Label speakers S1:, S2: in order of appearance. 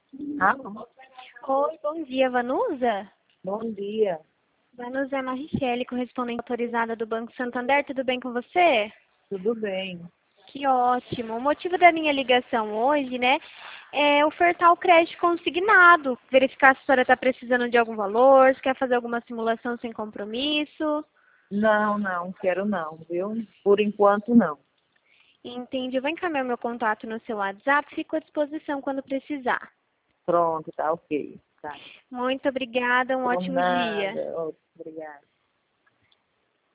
S1: Alô,
S2: Oi, bom dia, Vanusa.
S1: bom dia.
S2: Vanusa é a Maricele, correspondente autorizada do Banco Santander. Tudo bem com você?
S1: Tudo bem?
S2: Que ótimo. O motivo da minha ligação hoje, né, é ofertar o crédito consignado. Verificar se a senhora está precisando de algum valor, se quer fazer alguma simulação sem compromisso.
S1: Não, quero não, viu? Por enquanto não.
S2: Entendi. Eu vou encaminhar o meu contato no seu WhatsApp. Fico à disposição quando precisar.
S1: Pronto, tá ok. Tá.
S2: Muito obrigada. Um
S1: Por
S2: ótimo dia.
S1: nada. Obrigada.